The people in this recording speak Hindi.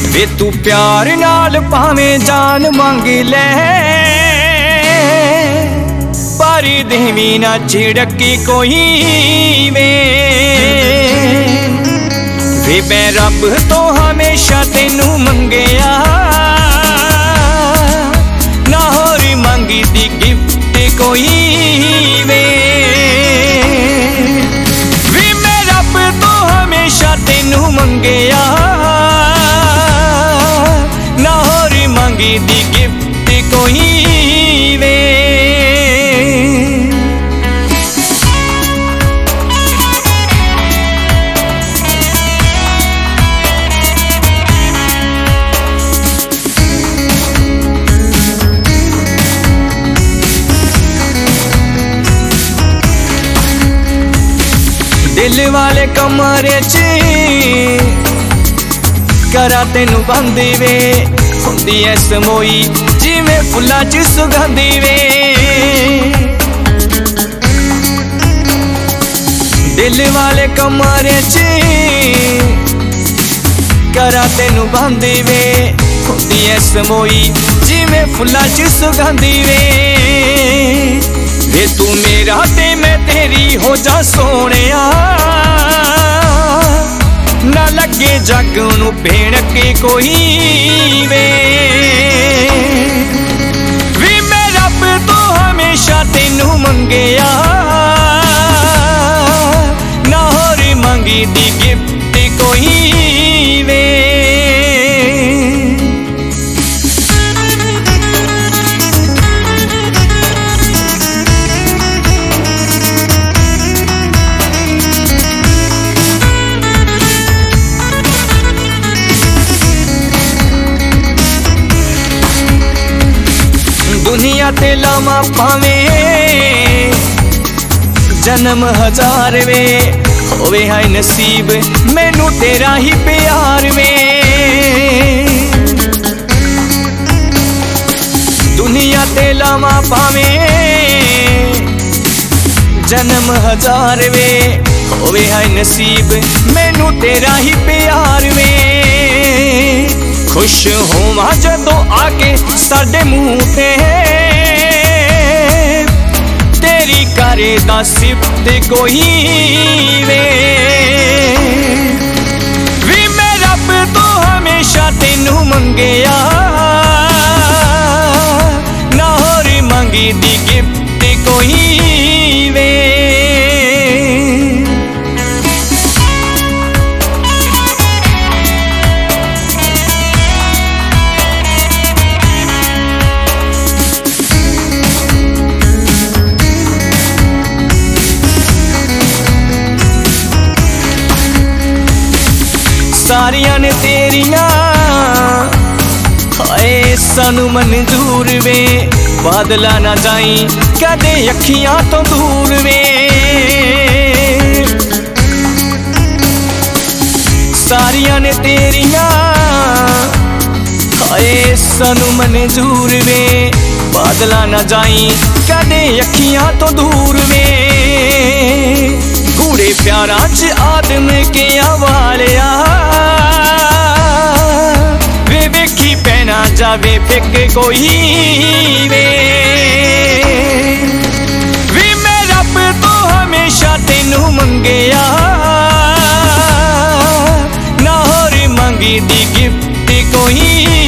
वे तू प्यार नाल भावें जान मंग ले, पर देवी ना झिड़की कोई वे मैं रब तो हमेशा तेनू मंगया, ना होर मंगी दी गिफ्ट कोई वे मैं रब तो हमेशा तेनू मंगया, ना होर मंगी दी गिफ्ट कोई वे। दिल वाले कमरे च करा तेनू बंदी वे, हुंदी ऐ समोई जिवें फुल्लां च सुगंधी वे। दिल वाले कमरे च करा तेनू बंदी वे, हुंदी ऐ समोई जिवें फुल्लां च सुगंधी वे तू मेरा ते मैं तेरी हो जा सोहणिया, ना लगे जग नू भेण के कोई वे मैं रब तो हमेशा तेनू मंगया, ना होर मंगी दी गिफ्ट कोई वे। दुनिया ते लावा पावें जन्म हजार वे, होवे है नसीब मैनू तेरा ही प्यार वे। दुनिया ते लावा पावें जन्म हजार वे, होवे है नसीब मैनू तेरा ही प्यार वे। खुश होवां जदों आके साडे मुंह ते तेरी करे दा सिफत कोई वे मैं रब तो हमेशा तेनू मंगया, ना होर मंगी दी गिफ्ट कोई वे। सारियां ने तेरियां हाय सानू मंजूर वे, बादला ना जाई कदे अखियां तो दूर वे। सारियां ने तेरियां हाय सानू मंजूर वे, बादला ना जाई कदे अखियां तो दूर वे। कूड़े प्यारां च आदम के वालिया वे वेखी पैना जावे फिक कोई वे मैं रब तो हमेशा तेनू मंगया, ना होर मंगी दी गिफ्ट कोई